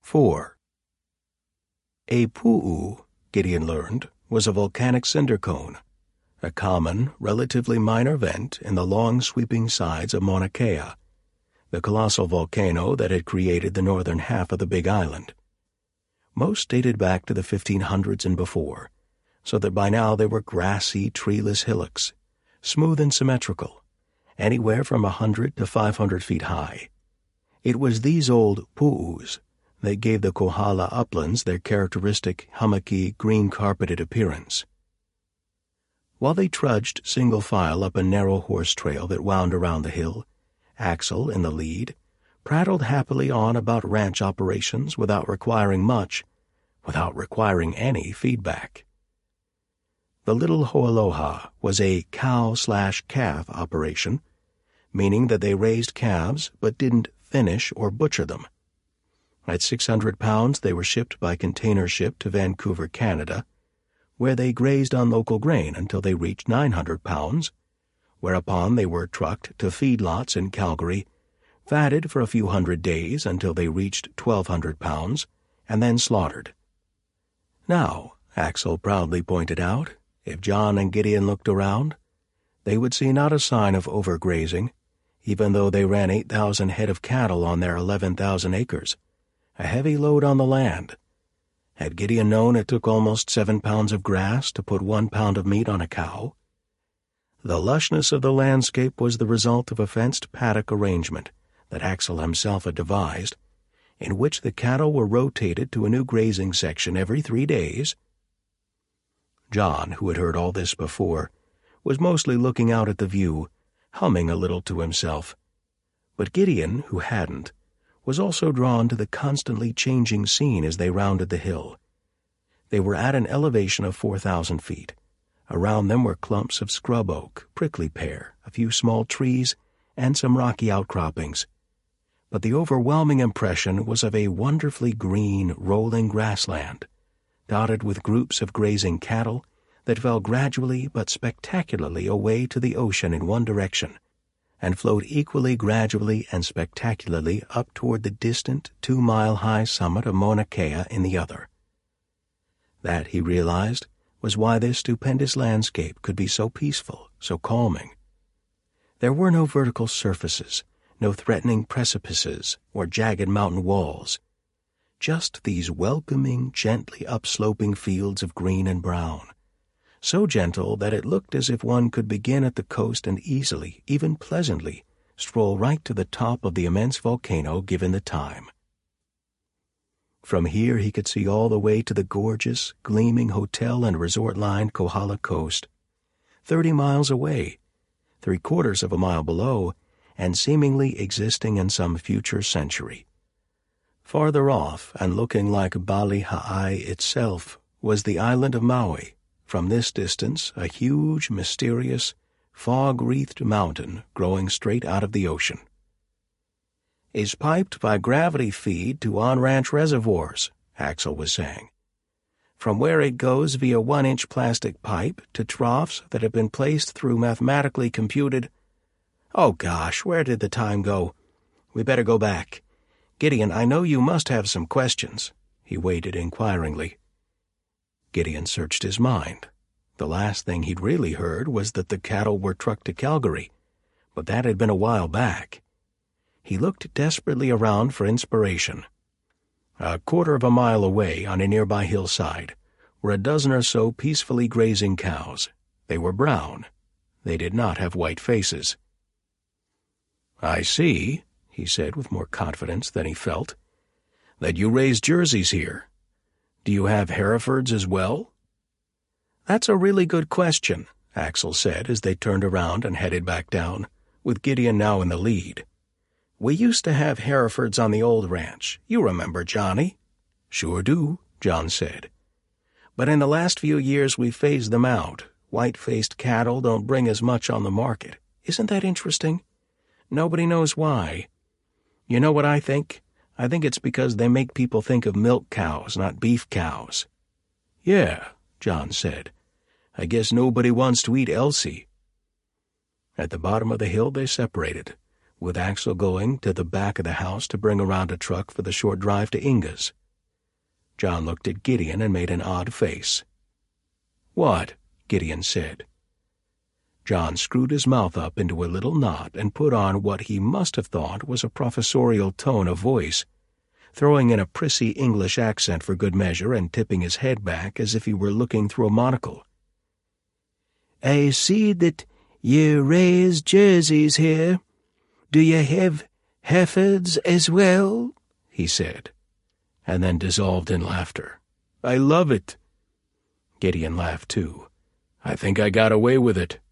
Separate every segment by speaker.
Speaker 1: 4. A pu'u, Gideon learned, was a volcanic cinder cone, a common, relatively minor vent in the long sweeping sides of Mauna Kea, the colossal volcano that had created the northern half of the Big Island. Most dated back to the 1500s and before, so that by now they were grassy, treeless hillocks, smooth and symmetrical, anywhere from 100 to 500 feet high. It was these old pu'us that gave the Kohala uplands their characteristic hummocky, green-carpeted appearance. While they trudged single file up a narrow horse trail that wound around the hill, Axel, in the lead, prattled happily on about ranch operations without requiring any feedback. The little Hoaloha was a cow/calf operation, meaning that they raised calves but didn't finish or butcher them. At 600 pounds, they were shipped by container ship to Vancouver, Canada, where they grazed on local grain until they reached 900 pounds, whereupon they were trucked to feedlots in Calgary, fatted for a few hundred days until they reached 1,200 pounds, and then slaughtered. Now, Axel proudly pointed out, if John and Gideon looked around, they would see not a sign of overgrazing, even though they ran 8,000 head of cattle on their 11,000 acres, a heavy load on the land. Had Gideon known it took almost 7 pounds of grass to put 1 pound of meat on a cow? The lushness of the landscape was the result of a fenced paddock arrangement that Axel himself had devised, in which the cattle were rotated to a new grazing section every 3 days. John, who had heard all this before, was mostly looking out at the view, humming a little to himself. But Gideon, who hadn't, was also drawn to the constantly changing scene as they rounded the hill. They were at an elevation of 4,000 feet. Around them were clumps of scrub oak, prickly pear, a few small trees, and some rocky outcroppings. But the overwhelming impression was of a wonderfully green, rolling grassland, dotted with groups of grazing cattle that fell gradually but spectacularly away to the ocean in one direction, and flowed equally gradually and spectacularly up toward the distant 2-mile-high summit of Mauna Kea in the other. That, he realized, was why this stupendous landscape could be so peaceful, so calming. There were no vertical surfaces, no threatening precipices or jagged mountain walls, just these welcoming, gently upsloping fields of green and brown, so gentle that it looked as if one could begin at the coast and easily, even pleasantly, stroll right to the top of the immense volcano given the time. From here he could see all the way to the gorgeous, gleaming hotel and resort-lined Kohala coast, 30 miles away, 3/4 of a mile below, and seemingly existing in some future century. Farther off, and looking like Bali Ha'ai itself, was the island of Maui, from this distance a huge, mysterious, fog-wreathed mountain growing straight out of the ocean. Is piped by gravity feed to on-ranch reservoirs, Axel was saying, from where it goes via 1-inch plastic pipe to troughs that have been placed through mathematically computed— Oh gosh, where did the time go? We better go back. Gideon, I know you must have some questions. He waited inquiringly. Gideon searched his mind. The last thing he'd really heard was that the cattle were trucked to Calgary, but that had been a while back. He looked desperately around for inspiration. 1/4 of a mile away, on a nearby hillside, were a dozen or so peacefully grazing cows. They were brown. They did not have white faces. I see, he said with more confidence than he felt, that you raise Jerseys here. Do you have Herefords as well? That's a really good question, Axel said as they turned around and headed back down, with Gideon now in the lead. We used to have Herefords on the old ranch. You remember, Johnny? Sure do, John said. But in the last few years we've phased them out. White-faced cattle don't bring as much on the market. Isn't that interesting? Nobody knows why. You know what I think? I think it's because they make people think of milk cows, not beef cows. Yeah, John said. I guess nobody wants to eat Elsie. At the bottom of the hill they separated, with Axel going to the back of the house to bring around a truck for the short drive to Inga's. John looked at Gideon and made an odd face. "What?" Gideon said. John screwed his mouth up into a little knot and put on what he must have thought was a professorial tone of voice, throwing in a prissy English accent for good measure and tipping his head back as if he were looking through a monocle. "I see that ye raise jerseys here. Do ye have Herefords as well?" he said, and then dissolved in laughter. "I love it." Gideon laughed too. "I think I got away with it."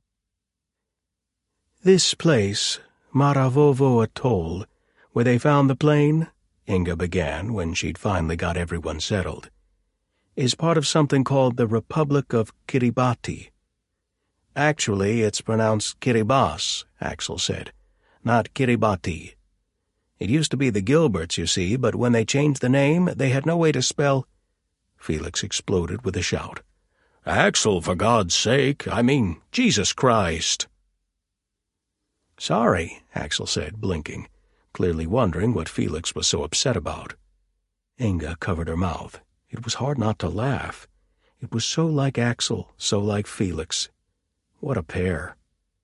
Speaker 1: "This place, Maravovo Atoll, where they found the plane," Inga began when she'd finally got everyone settled, "is part of something called the Republic of Kiribati." "Actually, it's pronounced Kiribati," Axel said, "not Kiribati. It used to be the Gilberts, you see, but when they changed the name, they had no way to spell—" Felix exploded with a shout. "Axel, for God's sake! I mean, Jesus Christ!" "Sorry," Axel said, blinking, clearly wondering what Felix was so upset about. Inga covered her mouth. It was hard not to laugh. It was so like Axel, so like Felix. What a pair.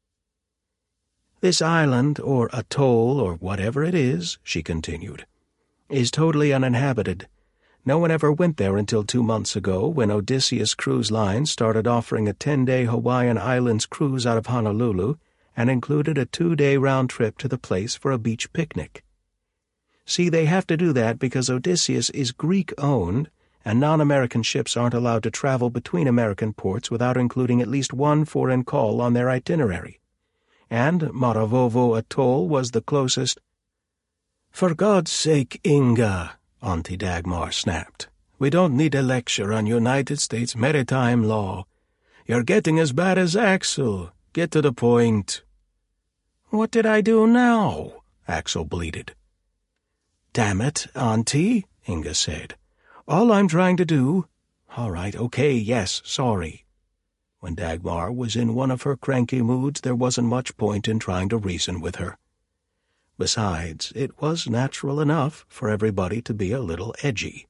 Speaker 1: "This island, or atoll, or whatever it is," she continued, "is totally uninhabited. No one ever went there until 2 months ago, when Odysseus Cruise Line started offering a 10-day Hawaiian Islands cruise out of Honolulu and included a 2-day round trip to the place for a beach picnic. See, they have to do that because Odysseus is Greek-owned, and non-American ships aren't allowed to travel between American ports without including at least one foreign call on their itinerary. And Maravovo Atoll was the closest—" "For God's sake, Inga," Auntie Dagmar snapped. "We don't need a lecture on United States maritime law. You're getting as bad as Axel. Get to the point." "What did I do now?" Axel bleated. "Damn it, Auntie," Inga said. "All I'm trying to do—" "All right, okay, yes, sorry." When Dagmar was in one of her cranky moods, there wasn't much point in trying to reason with her. Besides, it was natural enough for everybody to be a little edgy.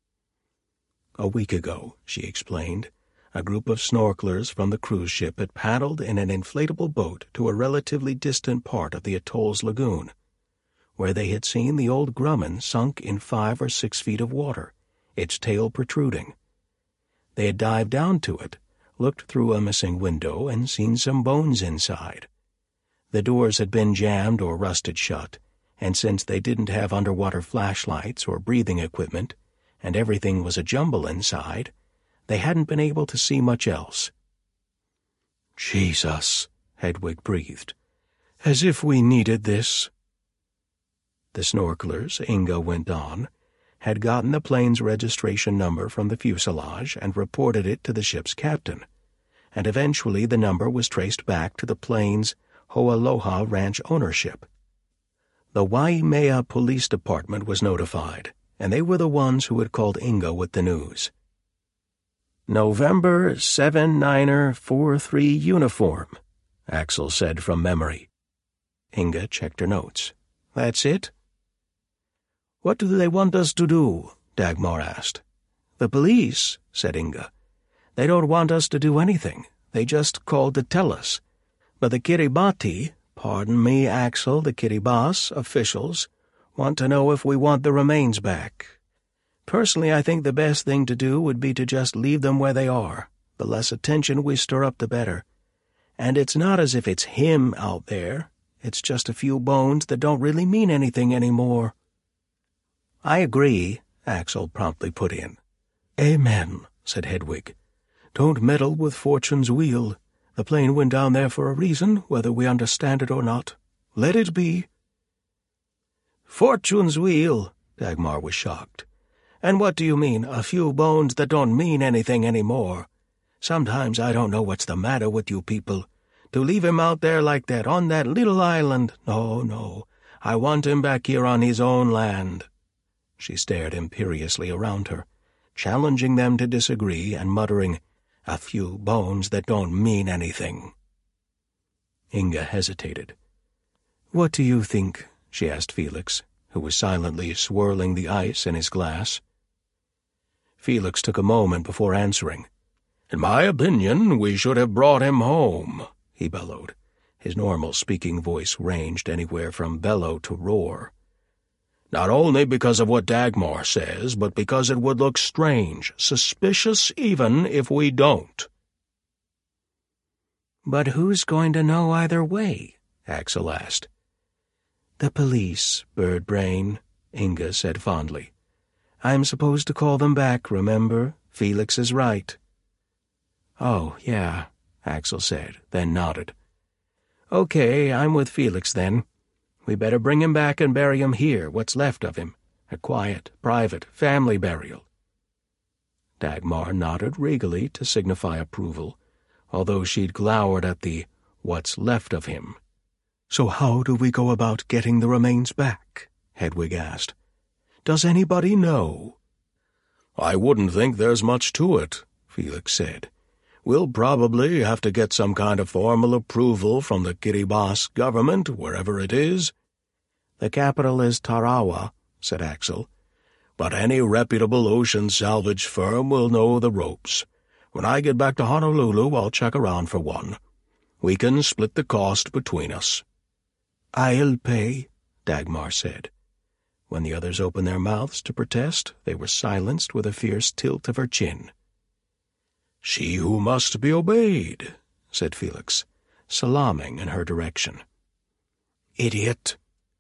Speaker 1: "A week ago," she explained, a group of snorkelers from the cruise ship had paddled in an inflatable boat to a relatively distant part of the atoll's lagoon, where they had seen the old Grumman sunk in 5 or 6 feet of water, its tail protruding. They had dived down to it, looked through a missing window, and seen some bones inside. The doors had been jammed or rusted shut, and since they didn't have underwater flashlights or breathing equipment, and everything was a jumble inside, they hadn't been able to see much else. "Jesus," Hedwig breathed. "As if we needed this." The snorkelers, Inga went on, had gotten the plane's registration number from the fuselage and reported it to the ship's captain, and eventually the number was traced back to the plane's Ho'aloha Ranch ownership. The Waimea Police Department was notified, and they were the ones who had called Inga with the news. "November 7943 uniform," Axel said from memory. Inga checked her notes. "That's it?" "What do they want us to do?" Dagmar asked. "The police," said Inga. "They don't want us to do anything. They just called to tell us. But the Kiribati, pardon me, Axel, the Kiribati officials, want to know if we want the remains back. Personally, I think the best thing to do would be to just leave them where they are. The less attention we stir up, the better. And it's not as if it's him out there. It's just a few bones that don't really mean anything anymore." "I agree," Axel promptly put in. "Amen," said Hedwig. "Don't meddle with fortune's wheel. The plane went down there for a reason, whether we understand it or not. Let it be." "Fortune's wheel?" Dagmar was shocked. "And what do you mean, a few bones that don't mean anything anymore? Sometimes I don't know what's the matter with you people. To leave him out there like that, on that little island, no, I want him back here on his own land." She stared imperiously around her, challenging them to disagree and muttering, "A few bones that don't mean anything." Inga hesitated. "What do you think?" she asked Felix, who was silently swirling the ice in his glass. Felix took a moment before answering. "In my opinion, we should have brought him home," he bellowed. His normal speaking voice ranged anywhere from bellow to roar. "Not only because of what Dagmar says, but because it would look strange, suspicious even if we don't." "But who's going to know either way?" Axel asked. "The police, bird brain," Inga said fondly. "I'm supposed to call them back, remember? Felix is right." "Oh, yeah," Axel said, then nodded. "Okay, I'm with Felix then. We better bring him back and bury him here, what's left of him. A quiet, private, family burial." Dagmar nodded regally to signify approval, although she'd glowered at the "what's left of him." "So how do we go about getting the remains back?" Hedwig asked. "Does anybody know?" "I wouldn't think there's much to it," Felix said. "We'll probably have to get some kind of formal approval from the Kiribati government, wherever it is." "The capital is Tarawa," said Axel. "But any reputable ocean salvage firm will know the ropes. When I get back to Honolulu, I'll check around for one. We can split the cost between us." "I'll pay," Dagmar said. When the others opened their mouths to protest, they were silenced with a fierce tilt of her chin. "She who must be obeyed," said Felix, salaaming in her direction. "Idiot."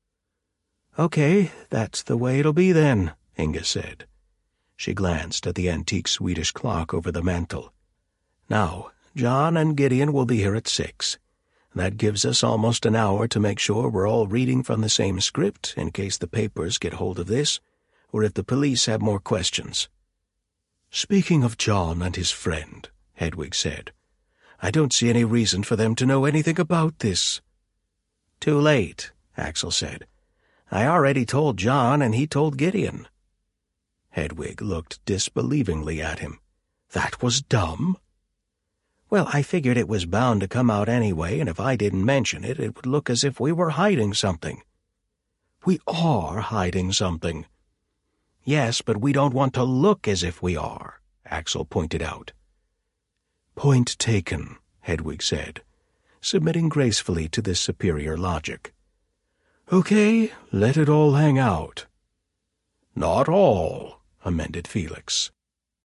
Speaker 1: "Okay, that's the way it'll be then," Inga said. She glanced at the antique Swedish clock over the mantel. "Now, John and Gideon will be here at 6. That gives us almost an hour to make sure we're all reading from the same script in case the papers get hold of this, or if the police have more questions." "Speaking of John and his friend," Hedwig said, "I don't see any reason for them to know anything about this." "Too late," Axel said. "I already told John and he told Gideon." Hedwig looked disbelievingly at him. "That was dumb?" "Well, I figured it was bound to come out anyway, and if I didn't mention it, it would look as if we were hiding something." "We are hiding something." "Yes, but we don't want to look as if we are," Axel pointed out. "Point taken," Hedwig said, submitting gracefully to this superior logic. "Okay, let it all hang out." "Not all," amended Felix.